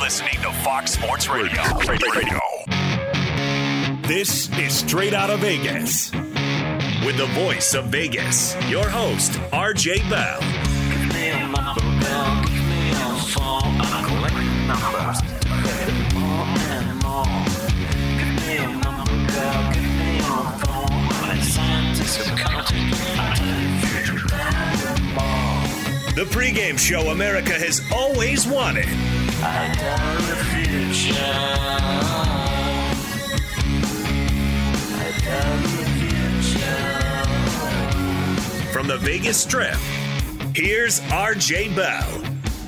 listening to Fox Sports Radio. This is Straight Out of Vegas. With the voice of Vegas, your host, RJ Bell. Give me a number, girl. Give me a phone. I'm collecting numbers. More and more. Give me a number, girl. Give me a phone. I'm a scientist who counting. The pregame show America has always wanted. I tell the future. I tell the future. From the Vegas Strip, here's RJ Bell.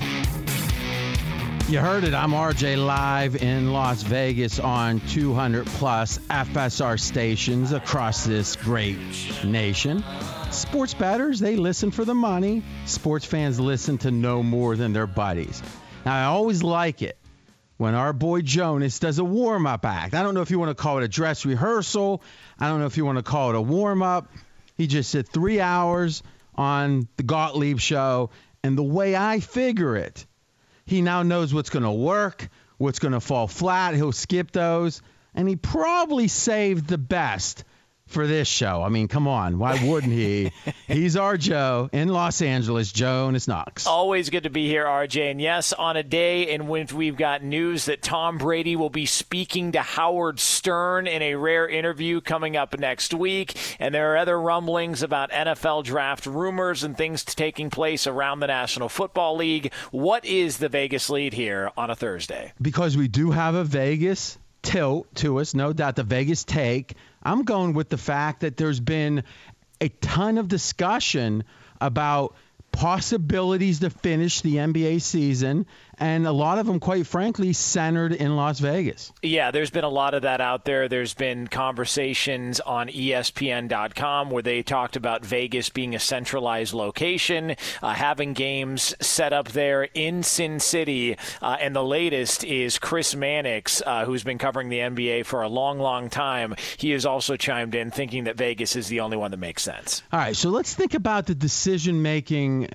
You heard it. I'm RJ live in Las Vegas on 200 plus FSR stations across this great nation. Sports bettors, they listen for the money. Sports fans listen to no more than their buddies. Now, I always like it when our boy Jonas does a warm-up act. I don't know if you want to call it a dress rehearsal. I don't know if you want to call it a warm-up. He just said 3 hours on the Gottlieb show, and the way I figure it, he now knows what's going to work, what's going to fall flat. He'll skip those, and he probably saved the best for this show. I mean, come on. Why wouldn't he? He's our Joe in Los Angeles, Jonas Knox. Always good to be here, RJ. And yes, on a day in which we've got news that Tom Brady will be speaking to Howard Stern in a rare interview coming up next week. And there are other rumblings about NFL draft rumors and things taking place around the National Football League. What is the Vegas lead here on a Thursday? Because we do have a Vegas tilt to us, no doubt, the Vegas take. I'm going with the fact that there's been a ton of discussion about possibilities to finish the NBA season, and a lot of them, quite frankly, centered in Las Vegas. Yeah, there's been a lot of that out there. There's been conversations on ESPN.com where they talked about Vegas being a centralized location, having games set up there in Sin City. And the latest is Chris Mannix, who's been covering the NBA for a long, long time. He has also chimed in thinking that Vegas is the only one that makes sense. All right, so let's think about the decision-making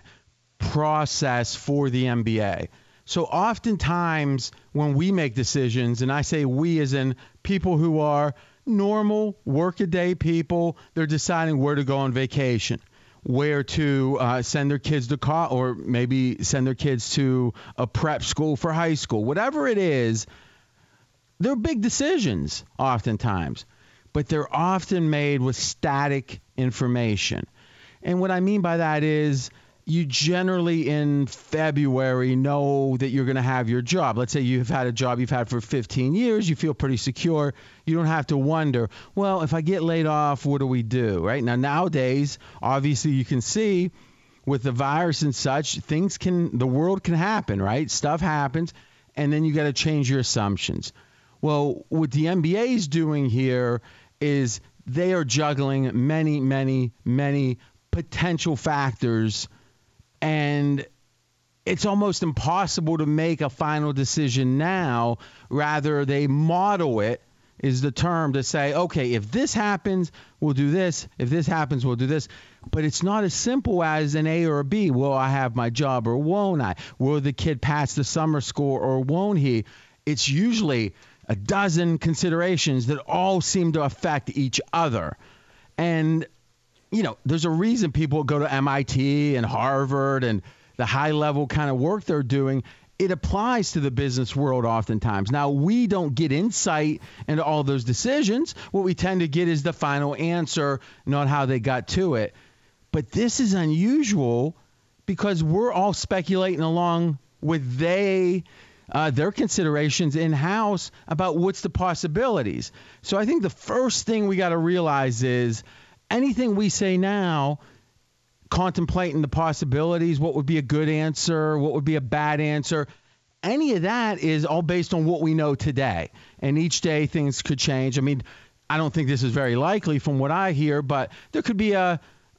process for the NBA. So oftentimes when we make decisions, and I say we as in people who are normal workaday people, they're deciding where to go on vacation, where to send their kids to college, or maybe send their kids to a prep school for high school. Whatever it is, they're big decisions oftentimes, but they're often made with static information. And what I mean by that is you generally in February know that you're going to have your job. Let's say you've had a job you've had for 15 years. You feel pretty secure. You don't have to wonder, well, if I get laid off, what do we do? Right now, nowadays, obviously you can see with the virus and such, the world can happen, right? Stuff happens, and then you got to change your assumptions. Well, what the NBA is doing here is they are juggling many, many, many potential factors, and it's almost impossible to make a final decision now. Rather, they model it, is the term, to say, okay, if this happens, we'll do this. If this happens, we'll do this. But it's not as simple as an A or a B. Will I have my job or won't I? Will the kid pass the summer school or won't he? It's usually a dozen considerations that all seem to affect each other. And you know, there's a reason people go to MIT and Harvard and the high-level kind of work they're doing. It applies to the business world oftentimes. Now, we don't get insight into all those decisions. What we tend to get is the final answer, not how they got to it. But this is unusual because we're all speculating along with their considerations in-house about what's the possibilities. So I think the first thing we got to realize is anything we say now, contemplating the possibilities, what would be a good answer, what would be a bad answer, any of that is all based on what we know today. And each day things could change. I mean, I don't think this is very likely from what I hear, but there could be a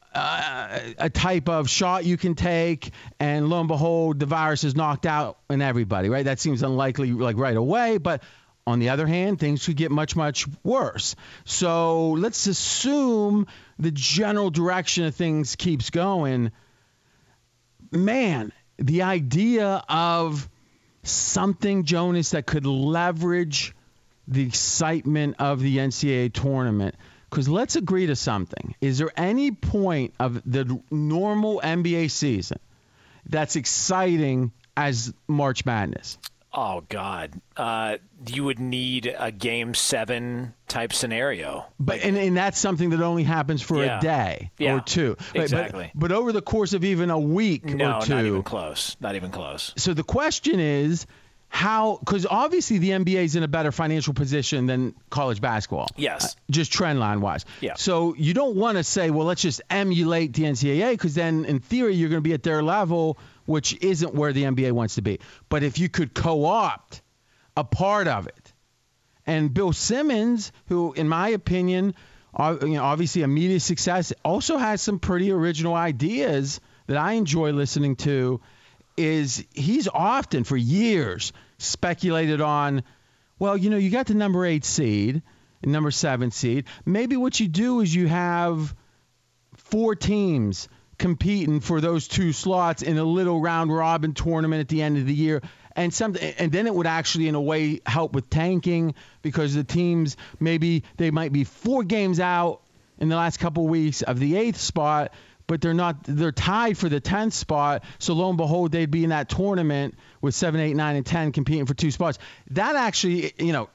type of shot you can take, and lo and behold, the virus is knocked out in everybody, right? That seems unlikely like right away, but on the other hand, things could get much, much worse. So let's assume the general direction of things keeps going. Man, the idea of something, Jonas, that could leverage the excitement of the NCAA tournament? Because let's agree to something. Is there any point of the normal NBA season that's exciting as March Madness? Oh, God. You would need a Game 7 type scenario. But and that's something that only happens for a day or two. Exactly. But over the course of even a week or two. No, not even close. Not even close. So the question is how – because obviously the NBA is in a better financial position than college basketball. Yes. Just trend line wise. Yeah. So you don't want to say, well, let's just emulate the NCAA, because then in theory you're going to be at their level, which isn't where the NBA wants to be. But if you could co-opt a part of it, and Bill Simmons, who, in my opinion, obviously a media success, also has some pretty original ideas that I enjoy listening to, is he's often, for years, speculated on, well, you got the number 8 seed and number 7 seed. Maybe what you do is you have 4 teams competing for those 2 slots in a little round robin tournament at the end of the year, and then it would actually in a way help with tanking, because the teams they might be 4 games out in the last couple of weeks of the 8th spot, but they're tied for the 10th spot. So lo and behold, they'd be in that tournament with 7, 8, 9, and 10 competing for 2 spots. That actually,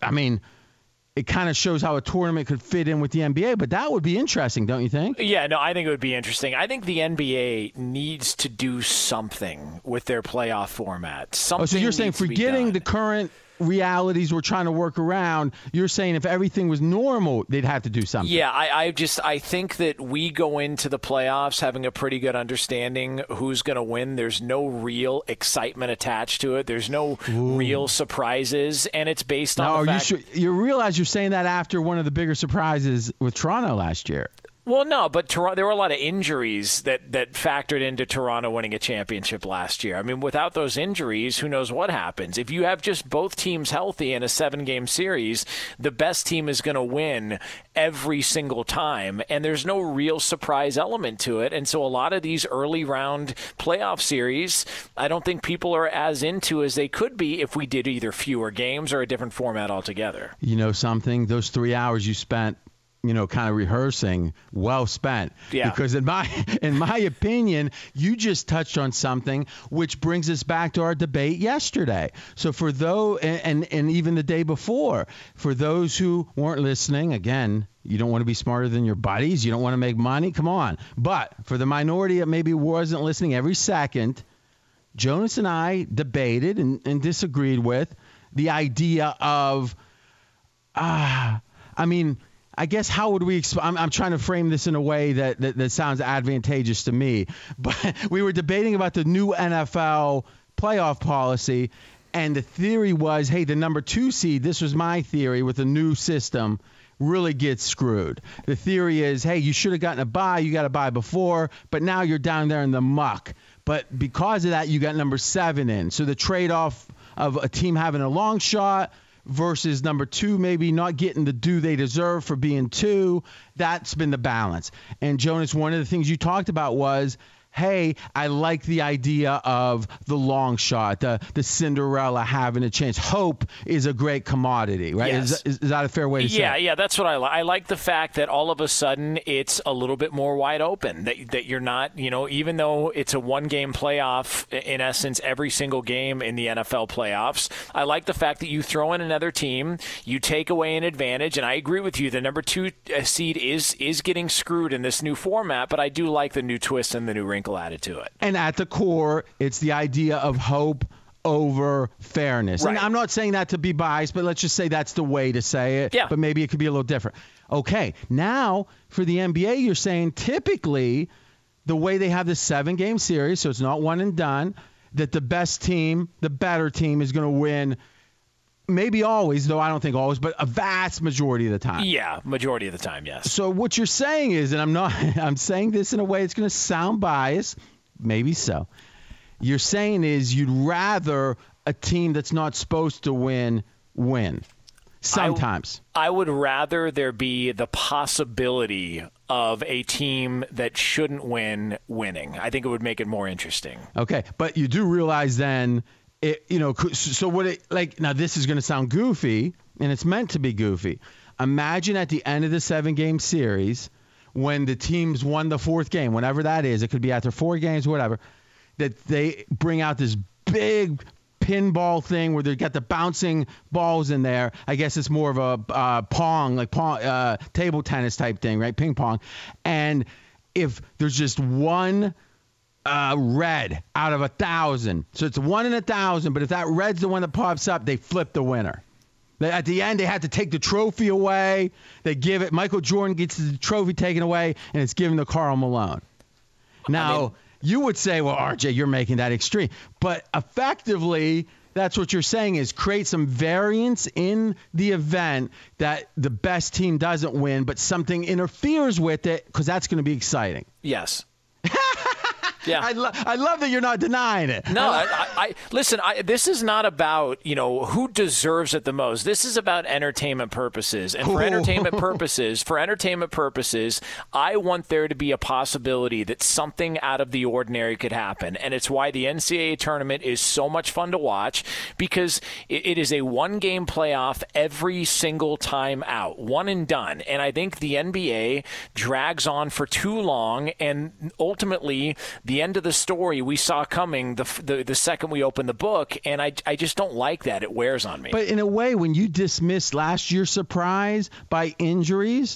it kind of shows how a tournament could fit in with the NBA, but that would be interesting, don't you think? Yeah, no, I think it would be interesting. I think the NBA needs to do something with their playoff format. Something. So you're saying, forgetting the current realities we're trying to work around, you're saying if everything was normal, they'd have to do something. Yeah, I think that we go into the playoffs having a pretty good understanding who's going to win. There's no real excitement attached to it. There's no real surprises, and it's based on the fact... You realize you're saying that after one of the bigger surprises with Toronto last year. Well, no, but there were a lot of injuries that factored into Toronto winning a championship last year. I mean, without those injuries, who knows what happens? If you have just both teams healthy in a 7-game series, the best team is going to win every single time, and there's no real surprise element to it. And so a lot of these early round playoff series, I don't think people are as into as they could be if we did either fewer games or a different format altogether. You know something? Those 3 hours you spent kind of rehearsing, well spent. Yeah. Because in my opinion, you just touched on something which brings us back to our debate yesterday. So for those, and even the day before, for those who weren't listening, again, you don't want to be smarter than your buddies. You don't want to make money. Come on. But for the minority that maybe wasn't listening every second, Jonas and I debated and disagreed with the idea of, I guess how would we I'm trying to frame this in a way that sounds advantageous to me. But we were debating about the new NFL playoff policy, and the theory was, hey, the number 2 seed, this was my theory with the new system, really gets screwed. The theory is, hey, you should have gotten a bye. You got a bye before, but now you're down there in the muck. But because of that, you got number 7 in. So the trade-off of a team having a long shot versus number 2 maybe not getting the due they deserve for being 2, that's been the balance. And Jonas, one of the things you talked about was, hey, I like the idea of the long shot, the Cinderella having a chance. Hope is a great commodity, right? Yes. Is that a fair way to say it? Yeah, that's what I like. I like the fact that all of a sudden it's a little bit more wide open, that you're not, even though it's a 1-game playoff, in essence, every single game in the NFL playoffs, I like the fact that you throw in another team, you take away an advantage, and I agree with you, the number 2 seed is getting screwed in this new format, but I do like the new twist and the new wrinkle added to it. And at the core, it's the idea of hope over fairness. Right. And I'm not saying that to be biased, but let's just say that's the way to say it. Yeah. But maybe it could be a little different. Okay, now for the NBA, you're saying typically the way they have this 7-game series, so it's not one and done, that the best team, the better team is going to win. Maybe always, though I don't think always, but a vast majority of the time. Yeah, majority of the time, yes. So what you're saying is, and I'm saying this in a way it's going to sound biased, maybe so. You're saying is you'd rather a team that's not supposed to win. Sometimes. I would rather there be the possibility of a team that shouldn't win winning. I think it would make it more interesting. Okay, but you do realize then So what it like now? This is going to sound goofy, and it's meant to be goofy. Imagine at the end of the 7-game series, when the teams won the 4th game, whenever that is, it could be after 4 games, whatever, that they bring out this big pinball thing where they got the bouncing balls in there. I guess it's more of a table tennis type thing, right? Ping pong. And if there's just one red out of 1,000, so it's 1 in 1,000, but if that red's the one that pops up, they flip the winner. At the end, they have to take the trophy away. They give it. Michael Jordan gets the trophy taken away, and it's given to Karl Malone. Now, you would say, well, RJ, you're making that extreme. But effectively, that's what you're saying is create some variance in the event that the best team doesn't win, but something interferes with it because that's going to be exciting. Yes. Yeah, I love that you're not denying it. No, listen. This is not about who deserves it the most. This is about entertainment purposes, and for entertainment purposes, I want there to be a possibility that something out of the ordinary could happen, and it's why the NCAA tournament is so much fun to watch because it is a 1-game playoff every single time out, one and done. And I think the NBA drags on for too long, and ultimately, the end of the story we saw coming the second we opened the book, and I just don't like that. It wears on me. But in a way, when you dismiss last year's surprise by injuries,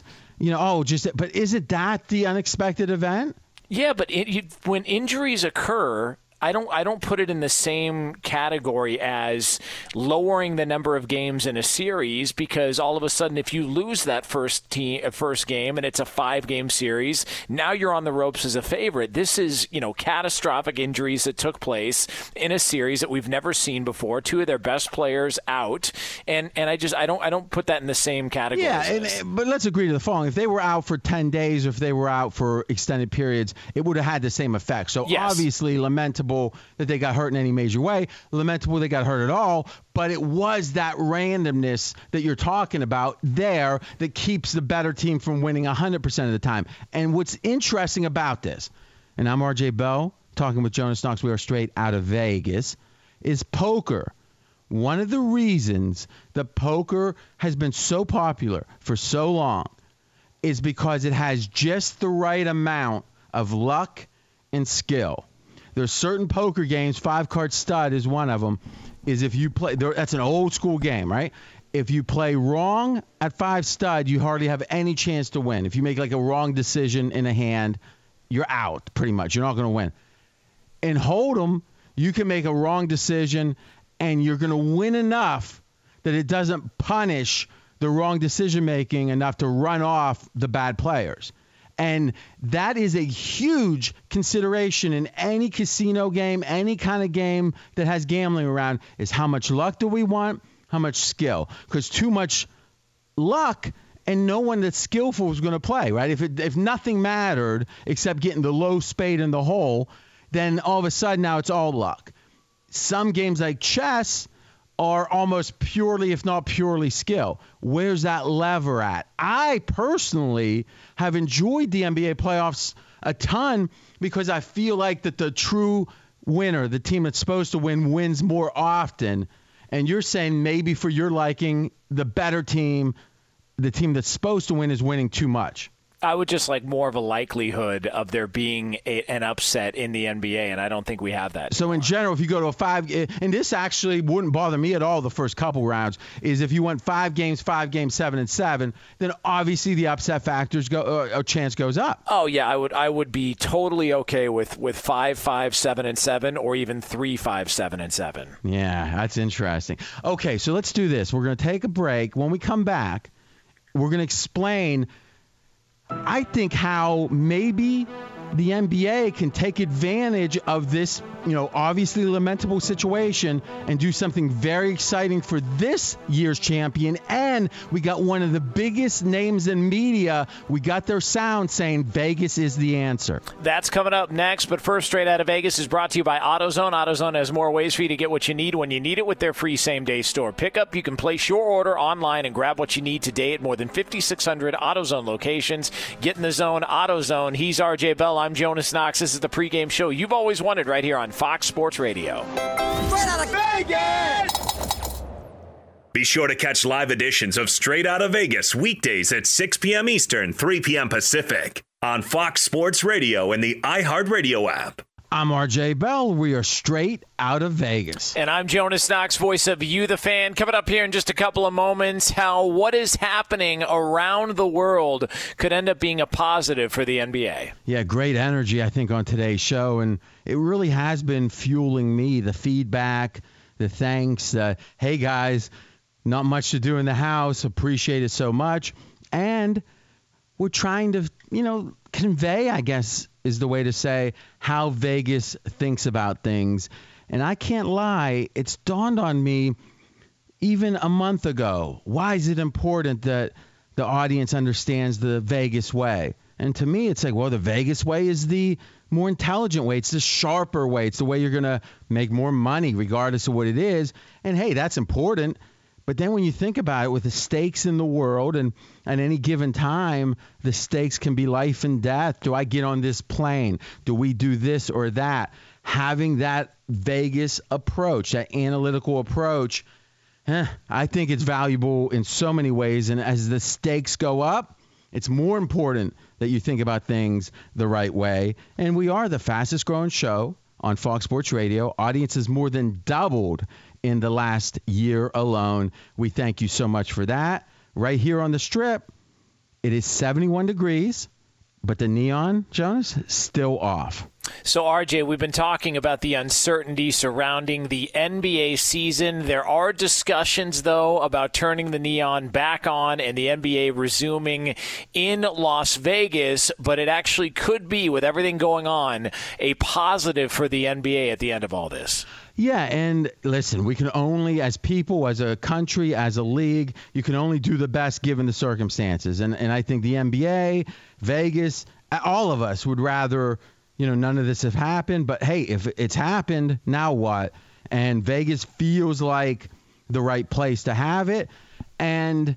but is it that the unexpected event? Yeah, but when injuries occur, I don't put it in the same category as lowering the number of games in a series, because all of a sudden if you lose that first game and it's a 5-game series, now you're on the ropes as a favorite. This is, catastrophic injuries that took place in a series that we've never seen before. 2 of their best players out, and I don't put that in the same category. Yeah, but let's agree to the following. If they were out for 10 days or if they were out for extended periods, it would have had the same effect. So yes. Obviously lamentable that they got hurt in any major way. Lamentable they got hurt at all, but it was that randomness that you're talking about there that keeps the better team from winning 100% of the time. And what's interesting about this, and I'm RJ Bell talking with Jonas Knox, we are straight out of Vegas, is poker. One of the reasons that poker has been so popular for so long is because it has just the right amount of luck and skill. There's certain poker games, 5-card stud is one of them, is if you play, that's an old school game, right? If you play wrong at 5 stud, you hardly have any chance to win. If you make like a wrong decision in a hand, you're out pretty much. You're not going to win. In Hold'em, you can make a wrong decision and you're going to win enough that it doesn't punish the wrong decision making enough to run off the bad players. And that is a huge consideration in any casino game, any kind of game that has gambling around, is how much luck do we want, how much skill. Because too much luck and no one that's skillful is going to play, right? If nothing mattered except getting the low spade in the hole, then all of a sudden now it's all luck. Some games like chess are almost purely, if not purely, skill. Where's that lever at? I personally have enjoyed the NBA playoffs a ton because I feel like that the true winner, the team that's supposed to win, wins more often. And you're saying maybe for your liking, the better team, the team that's supposed to win, is winning too much. I would just like more of a likelihood of there being an upset in the NBA, and I don't think we have that. So in general, if you go to a 5, and this actually wouldn't bother me at all the first couple rounds, is if you went 5 games, 7-7, then obviously the upset factors chance goes up. Oh yeah, I would be totally okay with 5-5, 7-7, or even 3-5, 7-7. Yeah, that's interesting. Okay, so let's do this. We're going to take a break. When we come back, we're going to explain, I think, how maybe the NBA can take advantage of this, obviously lamentable situation and do something very exciting for this year's champion. And we got one of the biggest names in media. We got their sound saying Vegas is the answer. That's coming up next. But first, Straight Out of Vegas is brought to you by AutoZone. AutoZone has more ways for you to get what you need when you need it with their free same-day store pickup. You can place your order online and grab what you need today at more than 5,600 AutoZone locations. Get in the zone, AutoZone. He's RJ Bell. Bell. I'm Jonas Knox. This is the pregame show you've always wanted right here on Fox Sports Radio. Straight out of Vegas! Be sure to catch live editions of Straight Outta Vegas weekdays at 6 p.m. Eastern, 3 p.m. Pacific on Fox Sports Radio and the iHeartRadio app. I'm RJ Bell. We are straight out of Vegas. And I'm Jonas Knox, voice of You, the Fan. Coming up here in just a couple of moments, how what is happening around the world could end up being a positive for the NBA. Yeah, great energy, I think, on today's show. And it really has been fueling me, the feedback, the thanks. Hey, guys, not much to do in the house. Appreciate it so much. And we're trying to, convey, I guess, is the way to say how Vegas thinks about things. And I can't lie, it's dawned on me even a month ago. Why is it important that the audience understands the Vegas way? And to me, it's like, well, the Vegas way is the more intelligent way. It's the sharper way. It's the way you're going to make more money regardless of what it is. And, hey, that's important. But then when you think about it, with the stakes in the world and at any given time, the stakes can be life and death. Do I get on this plane? Do we do this or that? Having that Vegas approach, that analytical approach, I think it's valuable in so many ways. And as the stakes go up, it's more important that you think about things the right way. And we are the fastest growing show on Fox Sports Radio. Audience has more than doubled in the last year alone. We thank you so much for that. Right here on the Strip, it is 71 degrees, but the neon, Jonas, still off. So, RJ, we've been talking about the uncertainty surrounding the NBA season. There are discussions, though, about turning the neon back on and the NBA resuming in Las Vegas, but it actually could be, with everything going on, a positive for the NBA at the end of all this. Yeah, and listen, we can only, as people, as a country, as a league, you can only do the best given the circumstances. And I think the NBA, Vegas, all of us would rather, none of this have happened. But, hey, if it's happened, now what? And Vegas feels like the right place to have it. And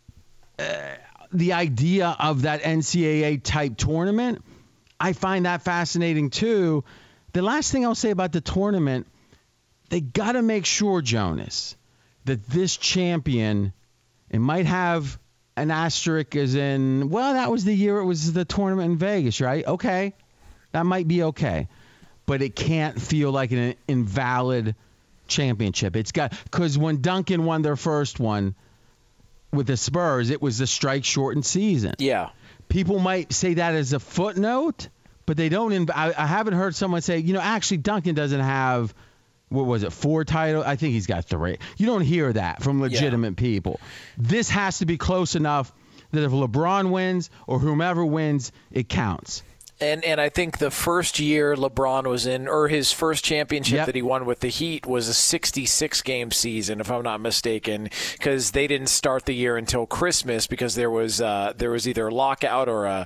the idea of that NCAA-type tournament, I find that fascinating, too. The last thing I'll say about the tournament, they got to make sure, Jonas, that this champion, it might have an asterisk as in, well, that was the year it was the tournament in Vegas, right? Okay, that might be okay. But it can't feel like an invalid championship. It's got, because when Duncan won their first one with the Spurs, it was the strike-shortened season. Yeah. People might say that as a footnote, but they don't. I haven't heard someone say, actually Duncan doesn't have, what was it, 4 titles? I think he's got 3. You don't hear that from legitimate people. This has to be close enough that if LeBron wins or whomever wins, it counts. And I think the first year LeBron was in, or his first championship that he won with the Heat, was a 66-game season, if I'm not mistaken, because they didn't start the year until Christmas because there was either a lockout or a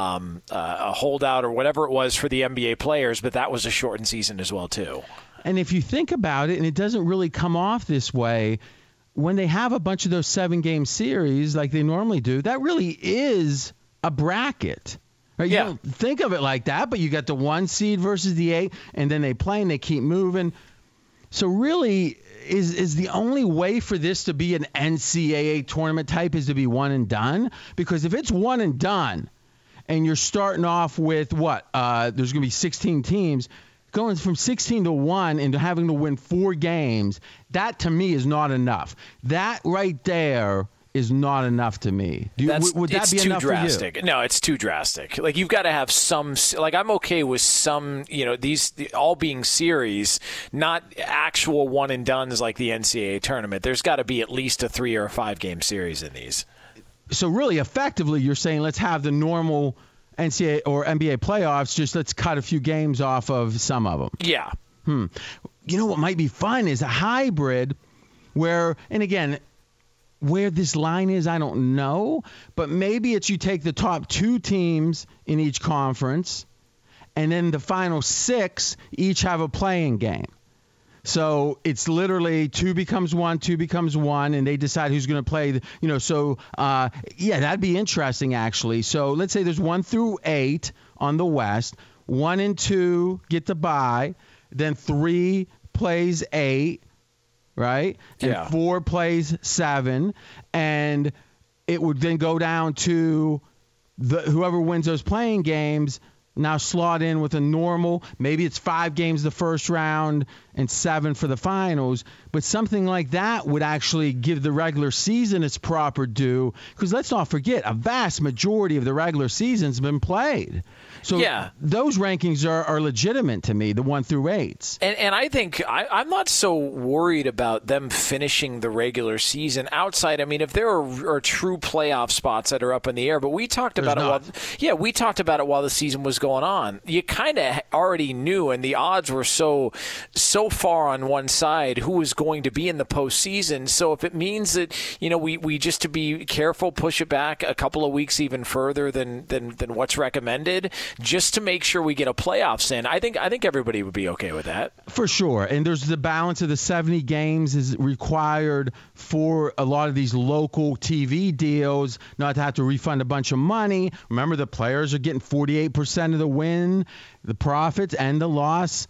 holdout or whatever it was for the NBA players, but that was a shortened season as well, too. And if you think about it, and it doesn't really come off this way, when they have a bunch of those 7-game series like they normally do, that really is a bracket. Right? You don't think of it like that, but you got the 1 seed versus the 8, and then they play and they keep moving. So really, is the only way for this to be an NCAA tournament type is to be one and done? Because if it's one and done, and you're starting off with what? There's going to be 16 teams. Going from 16 to 1 and having to win 4 games, that to me is not enough. That right there is not enough to me. Would that be enough drastic. for you? No, it's too drastic. Like, you've got to have some, like, I'm okay with some, these all being series, not actual one and dones like the NCAA tournament. There's got to be at least a 3 or a 5 game series in these. So really, effectively, you're saying let's have the normal NCAA or NBA playoffs, just let's cut a few games off of some of them. Yeah. You know what might be fun is a hybrid where, and again, where this line is, I don't know, but maybe it's you take the top 2 teams in each conference, and then the final 6 each have a playing game. So it's literally 2 becomes 1, 2 becomes 1, and they decide who's going to play. So that'd be interesting, actually. So let's say there's 1 through 8 on the West. 1 and 2 get the bye. Then 3 plays 8, right? And 4 plays 7. And it would then go down to whoever wins those playing games now slot in with a normal, maybe it's 5 games the first round and 7 for the finals, but something like that would actually give the regular season its proper due, because let's not forget, a vast majority of the regular season's been played. So those rankings are legitimate to me, the 1 through 8s. And I think I'm not so worried about them finishing the regular season outside. I mean, if there are true playoff spots that are up in the air, but we talked about we talked about it while the season was going on. You kind of already knew, and the odds were so far on one side who was going to be in the postseason. So if it means that, we just, to be careful, push it back a couple of weeks even further than what's recommended, just to make sure we get a playoffs in, I think everybody would be okay with that. For sure. And there's the balance of the 70 games is required for a lot of these local TV deals, not to have to refund a bunch of money. Remember, the players are getting 48% of the win, the profits, and the loss.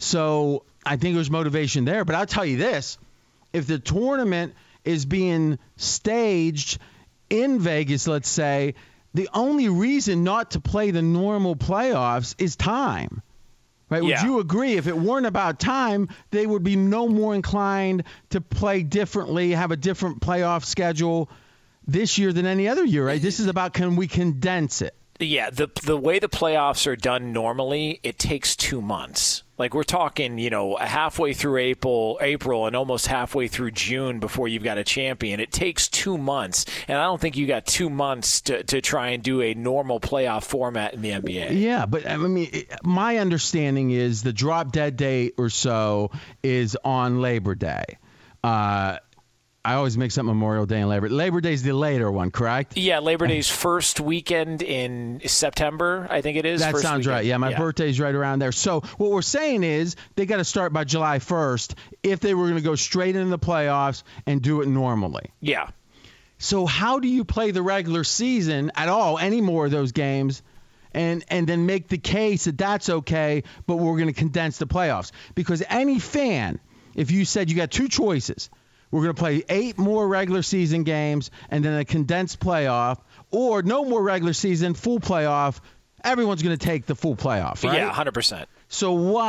So I think there's motivation there. But I'll tell you this, if the tournament is being staged in Vegas, let's say, the only reason not to play the normal playoffs is time. Right? Would you agree? If it weren't about time, they would be no more inclined to play differently, have a different playoff schedule this year than any other year, right? This is about, can we condense it? Yeah, the way the playoffs are done normally, it takes 2 months. Like, we're talking, halfway through April and almost halfway through June before you've got a champion. It takes 2 months, and I don't think you got 2 months to try and do a normal playoff format in the NBA. Yeah, but I mean, my understanding is the drop dead date or so is on Labor Day. I always mix up Memorial Day and Labor Day. Labor Day is the later one, correct? Yeah, Labor Day's first weekend in September, I think it is. That sounds right. Yeah, my birthday's right around there. So what we're saying is they got to start by July 1st if they were going to go straight into the playoffs and do it normally. Yeah. So how do you play the regular season at all, any more of those games, and then make the case that that's okay, but we're going to condense the playoffs? Because any fan, if you said you got 2 choices, we're going to play 8 more regular season games and then a condensed playoff, or no more regular season, full playoff, everyone's going to take the full playoff, right? Yeah, 100%. So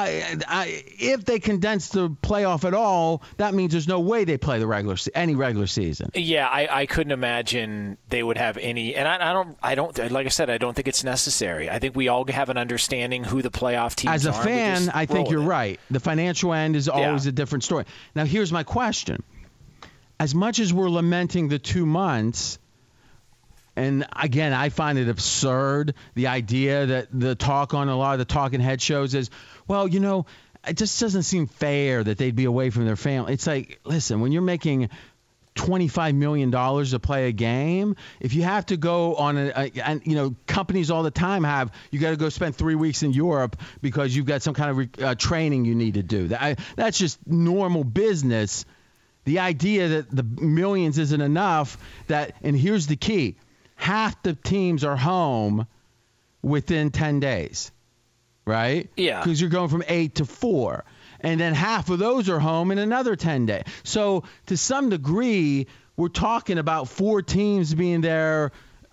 if they condense the playoff at all, that means there's no way they play any regular season. Yeah, I couldn't imagine they would have any, and I don't. Like I said, I don't think it's necessary. I think we all have an understanding who the playoff teams are. As a fan, I think you're right. The financial end is always a different story. Now, here's my question. As much as we're lamenting the 2 months, and again, I find it absurd, the idea that the talk on a lot of the talking head shows is, well, it just doesn't seem fair that they'd be away from their family. It's like, listen, when you're making $25 million to play a game, if you have to go on and companies all the time you got to go spend 3 weeks in Europe because you've got some kind of training you need to do. That's just normal business. The idea that the millions isn't enough, and here's the key, half the teams are home within 10 days, right? Yeah. Because you're going from 8 to 4. And then half of those are home in another 10 days. So to some degree, we're talking about 4 teams being there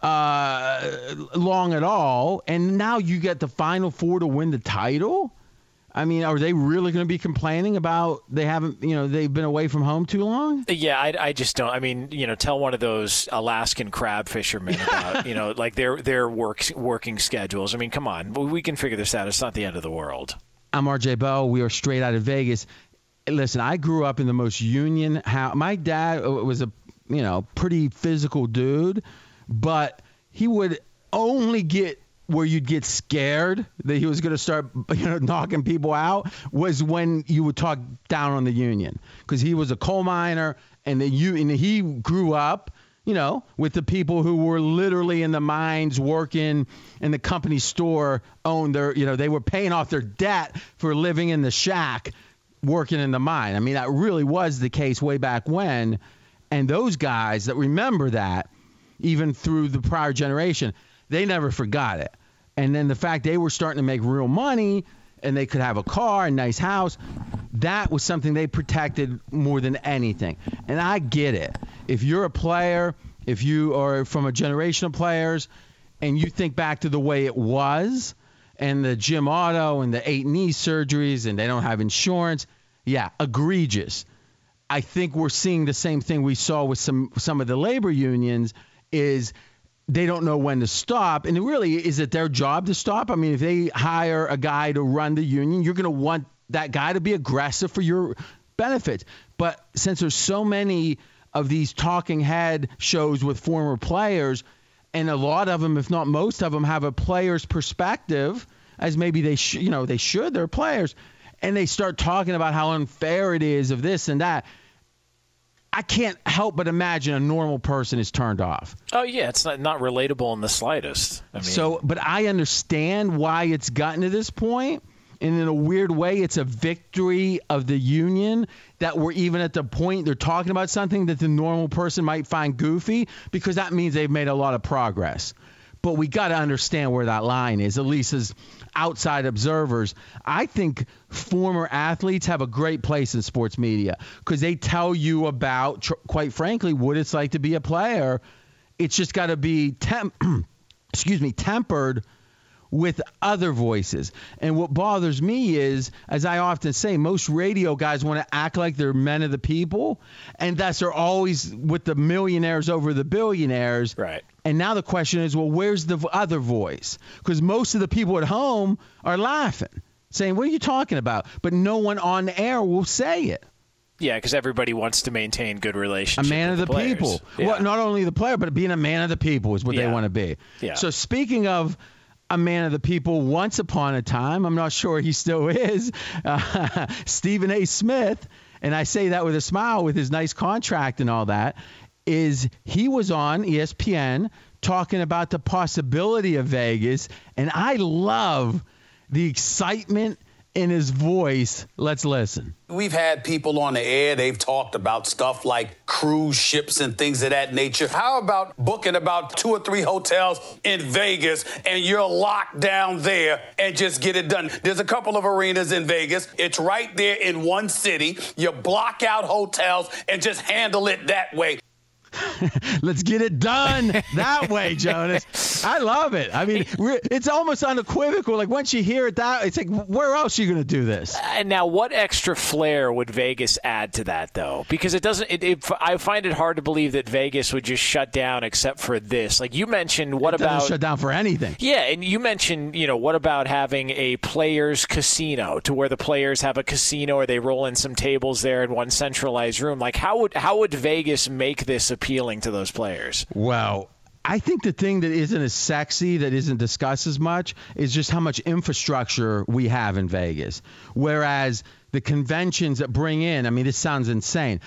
long at all. And now you get the final 4 to win the title? I mean, are they really going to be complaining about they've been away from home too long? Yeah, I just don't. I mean, tell one of those Alaskan crab fishermen about, like their working schedules. I mean, come on, we can figure this out. It's not the end of the world. I'm RJ Bell. We are straight out of Vegas. Listen, I grew up in the most union house. My dad was a pretty physical dude, but he would only get where you'd get scared that he was going to start knocking people out was when you would talk down on the union, because he was a coal miner and he grew up with the people who were literally in the mines working in the company store, owned their they were paying off their debt for living in the shack working in the mine. I mean, that really was the case way back when, and those guys that remember that even through the prior generation, they never forgot it. And then the fact they were starting to make real money and they could have a car, a nice house, that was something they protected more than anything. And I get it. If you're a player, if you are from a generation of players, and you think back to the way it was, and the Jim Otto and the 8 knee surgeries, and they don't have insurance, yeah, egregious. I think we're seeing the same thing we saw with some of the labor unions, is they don't know when to stop. And really, is it their job to stop? I mean, if they hire a guy to run the union, you're going to want that guy to be aggressive for your benefits. But since there's so many of these talking head shows with former players, and a lot of them, if not most of them, have a player's perspective, as maybe they should, they're players, and they start talking about how unfair it is of this and that. I can't help but imagine a normal person is turned off. Oh, yeah, it's not relatable in the slightest. I mean, but I understand why it's gotten to this point, and in a weird way, it's a victory of the union that we're even at the point they're talking about something that the normal person might find goofy, because that means they've made a lot of progress. But we got to understand where that line is, at least as outside observers. I think former athletes have a great place in sports media because they tell you about, quite frankly, what it's like to be a player. It's just got to be tempered with other voices. And what bothers me is, as I often say, most radio guys want to act like they're men of the people, and thus they're always with the millionaires over the billionaires. Right. And now the question is, well, where's the other voice? Because most of the people at home are laughing, saying, what are you talking about? But no one on air will say it. Yeah, because everybody wants to maintain good relationships. A man of the people. Yeah. Well, not only the player, but being a man of the people is what they want to be. Yeah. So speaking of a man of the people, once upon a time, I'm not sure he still is, Stephen A. Smith, and I say that with a smile with his nice contract and all that, is he was on ESPN talking about the possibility of Vegas, and I love the excitement in his voice. Let's listen. We've had people on the air, they've talked about stuff like cruise ships and things of that nature. How about booking about 2 or 3 hotels in Vegas and you're locked down there and just get it done? There's a couple of arenas in Vegas. It's right there in one city. You block out hotels and just handle it that way. Let's get it done that way, Jonas. I love it. I mean, it's almost unequivocal. Like, once you hear it, it's like, where else are you going to do this? And now, what extra flair would Vegas add to that, though? Because it doesn't. I find it hard to believe that Vegas would just shut down except for this. Like you mentioned, what about shut down for anything? Yeah, and you mentioned, what about having a players' casino, to where the players have a casino or they roll in some tables there in one centralized room? Like, how would Vegas make this appealing to those players? Well, I think the thing that isn't as sexy, that isn't discussed as much, is just how much infrastructure we have in Vegas. Whereas the conventions that bring in, I mean, this sounds insane,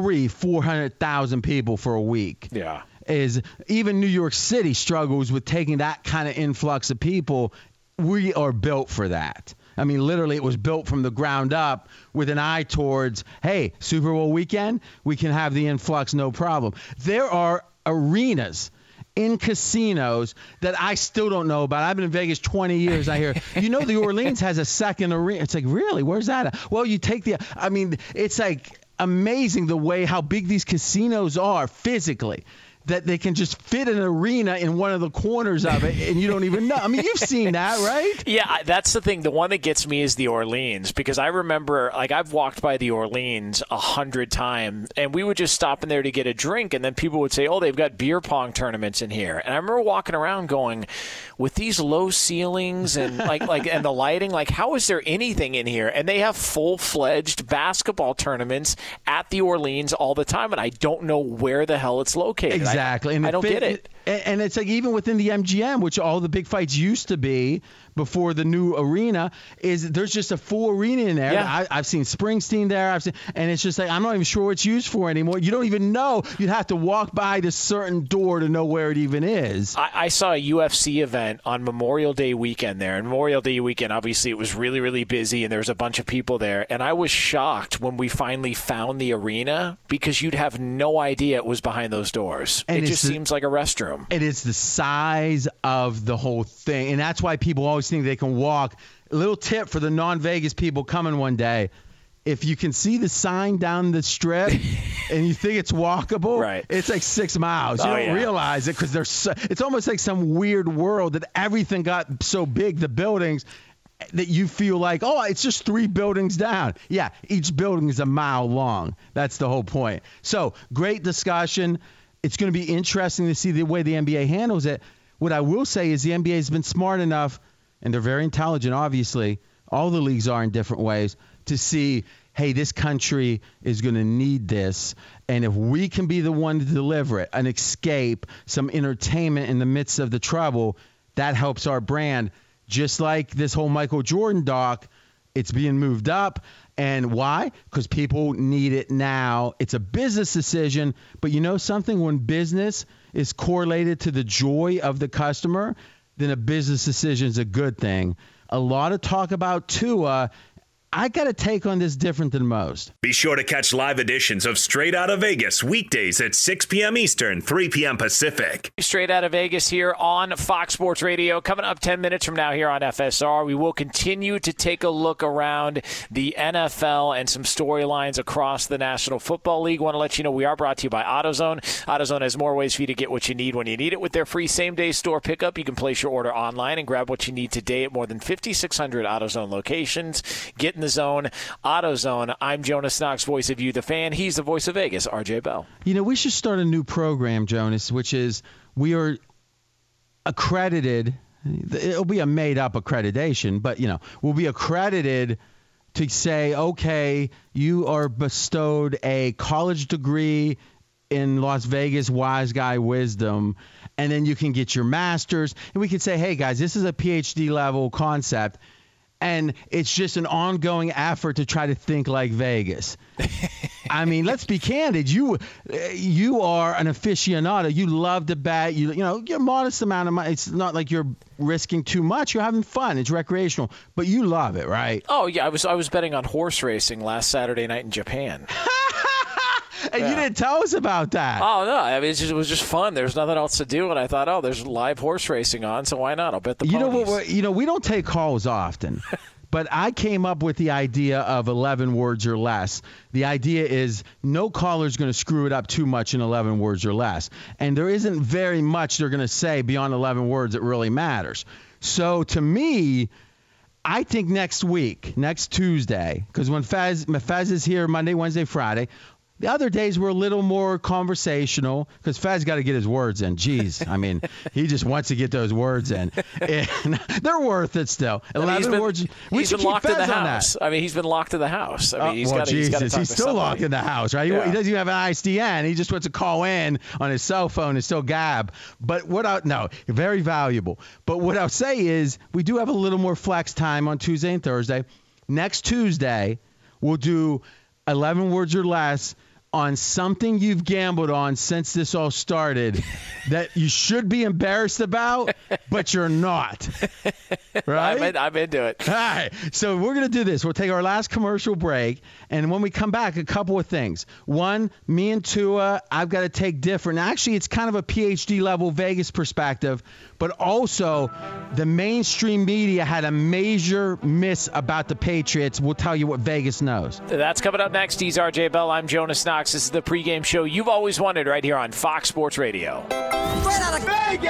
400,000 people for a week. Yeah. Is even New York City struggles with taking that kind of influx of people. We are built for that. I mean, literally, it was built from the ground up with an eye towards, hey, Super Bowl weekend, we can have the influx, no problem. There are arenas in casinos that I still don't know about. I've been in Vegas 20 years. I hear, the Orleans has a second arena. It's like, really? Where's that at? Well, it's like amazing how big these casinos are physically, that they can just fit an arena in one of the corners of it, and you don't even know. I mean, you've seen that, right? Yeah, that's the thing. The one that gets me is the Orleans, because I remember, I've walked by the Orleans 100 times, and we would just stop in there to get a drink, and then people would say, oh, they've got beer pong tournaments in here. And I remember walking around going, with these low ceilings and and the lighting, how is there anything in here? And they have full-fledged basketball tournaments at the Orleans all the time, and I don't know where the hell it's located. Exactly. I don't get it. And it's like even within the MGM, which all the big fights used to be before the new arena is there's just a full arena in there. Yeah. I've seen Springsteen there. And it's just like I'm not even sure what it's used for anymore. You don't even know. You'd have to walk by this certain door to know where it even is. I saw a UFC event on Memorial Day weekend there. And Memorial Day weekend, obviously, it was really, really busy, and there was a bunch of people there. And I was shocked when we finally found the arena because you'd have no idea it was behind those doors. And it just seems like a restroom. It is the size of the whole thing. And that's why people always think they can walk. A little tip for the non-Vegas people coming one day. If you can see the sign down the strip and you think it's walkable, right. It's like 6 miles. You don't realize it because it's almost like some weird world that everything got so big, the buildings, that you feel like, oh, it's just 3 buildings down. Yeah, each building is a mile long. That's the whole point. So great discussion. It's going to be interesting to see the way the NBA handles it. What I will say is the NBA has been smart enough, and they're very intelligent, obviously. All the leagues are in different ways, to see, hey, this country is going to need this. And if we can be the one to deliver it, an escape, some entertainment in the midst of the trouble, that helps our brand. Just like this whole Michael Jordan doc, it's being moved up. And why? Because people need it now. It's a business decision. But you know something? When business is correlated to the joy of the customer, then a business decision is a good thing. A lot of talk about Tua. I got a take on this different than most. Be sure to catch live editions of Straight Outta Vegas weekdays at 6 p.m. Eastern, 3 p.m. Pacific. Straight Out of Vegas here on Fox Sports Radio. Coming up 10 minutes from now here on FSR, we will continue to take a look around the NFL and some storylines across the National Football League. Want to let you know we are brought to you by AutoZone. AutoZone has more ways for you to get what you need when you need it. With their free same-day store pickup, you can place your order online and grab what you need today at more than 5,600 AutoZone locations. Get in the zone. AutoZone. I'm Jonas Knox, voice of you, the fan. He's the voice of Vegas, RJ Bell. You know, we should start a new program, Jonas, which is we are accredited. It'll be a made-up accreditation, but, you know, we'll be accredited to say, okay, you are bestowed a college degree in Las Vegas wise guy wisdom, and then you can get your master's. And we could say, hey, guys, this is a PhD level concept. And it's just an ongoing effort to try to think like Vegas. I mean, let's be candid. You are an aficionado. You love to bet. You know, you're a modest amount of money. It's not like you're risking too much. You're having fun. It's recreational. But you love it, right? Oh, yeah. I was betting on horse racing last Saturday night in Japan. And you didn't tell us about that. Oh, no. I mean, it was just fun. There's nothing else to do. And I thought, there's live horse racing on, so why not? I'll bet the ponies. We don't take calls often. But I came up with the idea of 11 words or less. The idea is no caller's going to screw it up too much in 11 words or less. And there isn't very much they're going to say beyond 11 words that really matters. So to me, I think next week, next Tuesday, because when Fez is here Monday, Wednesday, Friday, the other days were a little more conversational because Fez got to get his words in. Jeez, I mean, he just wants to get those words in. And they're worth it still. 11 words. He's been locked in the house. I mean, he's been locked in the house. I mean, he's got to talk he's still locked in the house, right? Yeah. He doesn't even have an ISDN. He just wants to call in on his cell phone and still gab. But very valuable. But what I'll say is we do have a little more flex time on Tuesday and Thursday. Next Tuesday, we'll do 11 words or less on something you've gambled on since this all started that you should be embarrassed about, but you're not. Right? I'm into it. All right. So we're going to do this. We'll take our last commercial break. And when we come back, a couple of things. One, me and Tua, I've got to take different. Actually, it's kind of a PhD level Vegas perspective, but also the mainstream media had a major miss about the Patriots. We'll tell you what Vegas knows. That's coming up next. He's RJ Bell. I'm Jonas Knox. This is the pregame show you've always wanted right here on Fox Sports Radio. Straight out of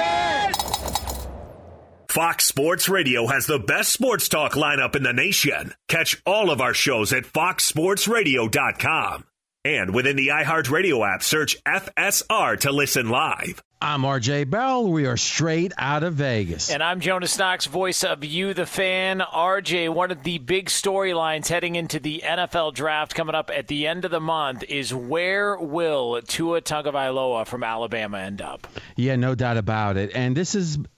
Vegas! Fox Sports Radio has the best sports talk lineup in the nation. Catch all of our shows at foxsportsradio.com. And within the iHeartRadio app, search FSR to listen live. I'm RJ Bell. We are straight out of Vegas. And I'm Jonas Knox, voice of you, the fan. RJ, one of the big storylines heading into the NFL draft coming up at the end of the month is where will Tua Tagovailoa from Alabama end up? Yeah, no doubt about it. And this is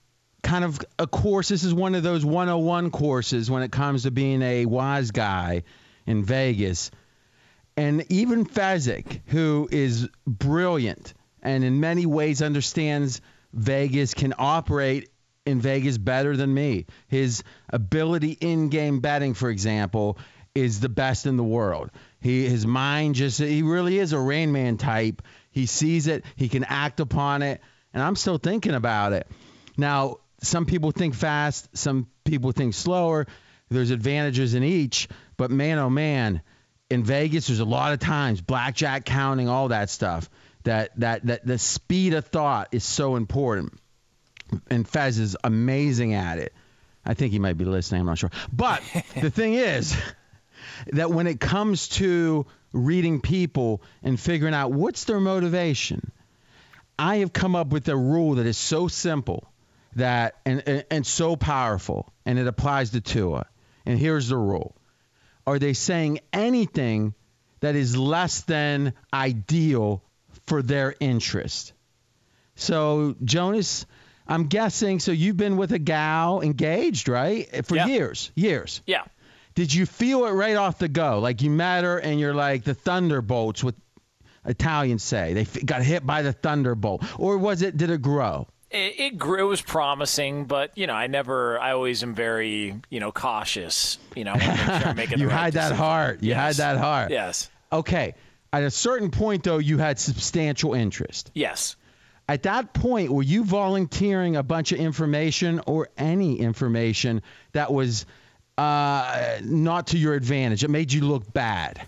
kind of a course. This is one of those 101 courses when it comes to being a wise guy in Vegas. And even Fezzik, who is brilliant and in many ways understands Vegas, can operate in Vegas better than me. His ability in-game betting, for example, is the best in the world. His mind he really is a Rain Man type. He sees it, he can act upon it, and I'm still thinking about it. Now, some people think fast, some people think slower. There's advantages in each, but man, oh man, in Vegas, there's a lot of times, blackjack counting, all that stuff, that the speed of thought is so important. And Fez is amazing at it. I think he might be listening, I'm not sure. But the thing is that when it comes to reading people and figuring out what's their motivation, I have come up with a rule that is so simple that and so powerful, and it applies to Tua. And here's the rule. Are they saying anything that is less than ideal for their interest? So, Jonas, I'm guessing, so you've been with a gal engaged, right? For years. Yeah. Did you feel it right off the go? Like you met her and you're like the thunderbolts, what Italians say. They got hit by the thunderbolt. Or did it grow? It grew. It was promising, but, I always am very, cautious. I want to make sure I'm making the right had that decision. heart. You had that heart. Yes. Okay. At a certain point, though, you had substantial interest. Yes. At that point, were you volunteering a bunch of information or any information that was not to your advantage? It made you look bad.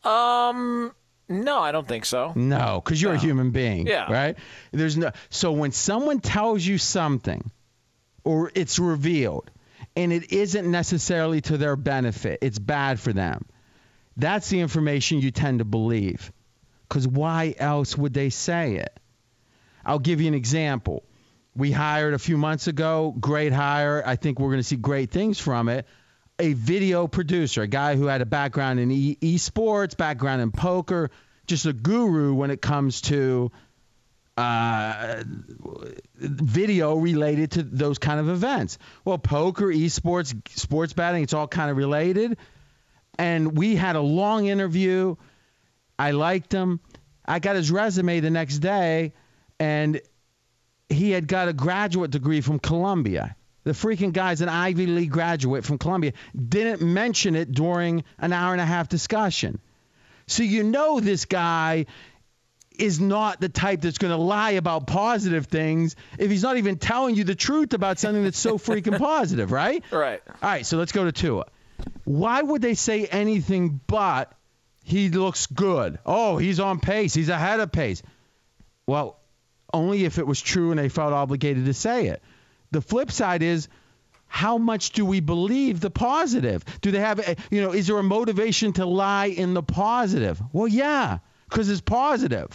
No, I don't think so. No, because you're a human being, right? So when someone tells you something or it's revealed and it isn't necessarily to their benefit, it's bad for them, that's the information you tend to believe. Because why else would they say it? I'll give you an example. We hired a few months ago, great hire. I think we're going to see great things from it. A video producer, a guy who had a background in esports, background in poker, just a guru when it comes to video related to those kind of events. Well, poker, esports, sports betting, it's all kind of related. And we had a long interview. I liked him. I got his resume the next day, and he had got a graduate degree from Columbia. The freaking guy's an Ivy League graduate from Columbia. Didn't mention it during an hour-and-a-half discussion. So this guy is not the type that's going to lie about positive things if he's not even telling you the truth about something that's so freaking positive, right? Right. All right, so let's go to Tua. Why would they say anything but he looks good? Oh, he's on pace. He's ahead of pace. Well, only if it was true and they felt obligated to say it. The flip side is, how much do we believe the positive? Do they have, is there a motivation to lie in the positive? Well, yeah, because it's positive.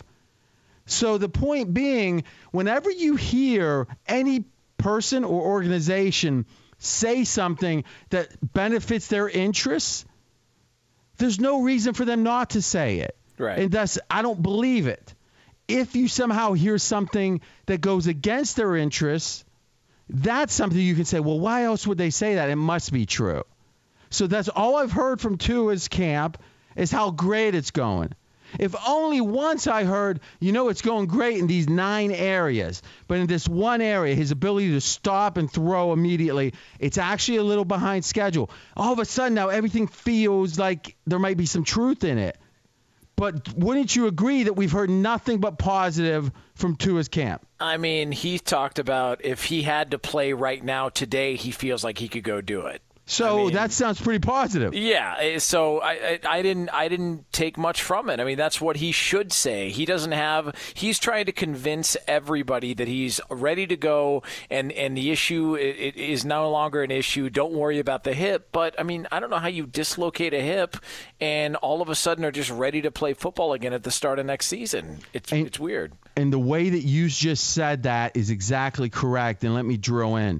So the point being, whenever you hear any person or organization say something that benefits their interests, there's no reason for them not to say it. Right. And thus, I don't believe it. If you somehow hear something that goes against their interests, that's something you can say, well, why else would they say that? It must be true. So that's all I've heard from Tua's camp is how great it's going. If only once I heard, it's going great in these 9 areas, but in this one area, his ability to stop and throw immediately, it's actually a little behind schedule. All of a sudden now everything feels like there might be some truth in it. But wouldn't you agree that we've heard nothing but positive from Tua's camp? I mean, he talked about if he had to play right now today, he feels like he could go do it. So that sounds pretty positive. Yeah. So I didn't take much from it. I mean, that's what he should say. He's trying to convince everybody that he's ready to go, and the issue it is no longer an issue. Don't worry about the hip. But I mean, I don't know how you dislocate a hip and all of a sudden are just ready to play football again at the start of next season. It's weird. And the way that you just said that is exactly correct. And let me drill in.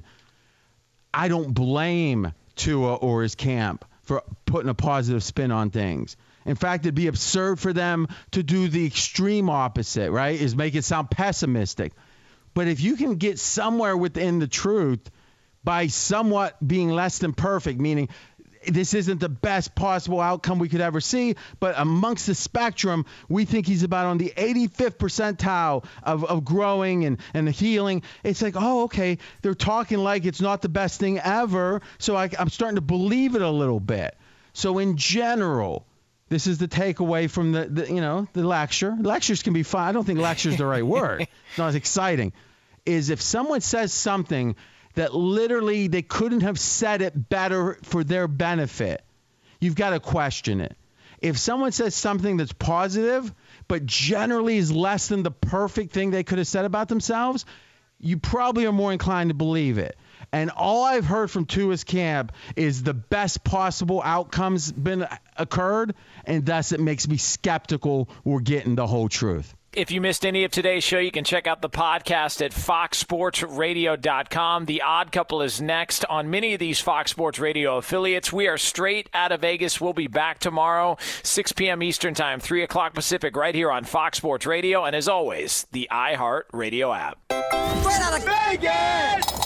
I don't blame Tua or his camp for putting a positive spin on things. In fact, it'd be absurd for them to do the extreme opposite, right? Is make it sound pessimistic. But if you can get somewhere within the truth by somewhat being less than perfect, meaning this isn't the best possible outcome we could ever see, but amongst the spectrum, we think he's about on the 85th percentile of growing and healing. It's like, oh, okay, they're talking like it's not the best thing ever, so I'm starting to believe it a little bit. So in general, this is the takeaway from the lecture. Lectures can be fun. I don't think lecture is the right word. It's not as exciting. Is if someone says something that literally they couldn't have said it better for their benefit, you've got to question it. If someone says something that's positive, but generally is less than the perfect thing they could have said about themselves, you probably are more inclined to believe it. And all I've heard from Tua's camp is the best possible outcomes occurred, and thus it makes me skeptical we're getting the whole truth. If you missed any of today's show, you can check out the podcast at foxsportsradio.com. The Odd Couple is next on many of these Fox Sports Radio affiliates. We are straight out of Vegas. We'll be back tomorrow, 6 p.m. Eastern Time, 3 o'clock Pacific, right here on Fox Sports Radio. And as always, the iHeart Radio app. Straight out of Vegas!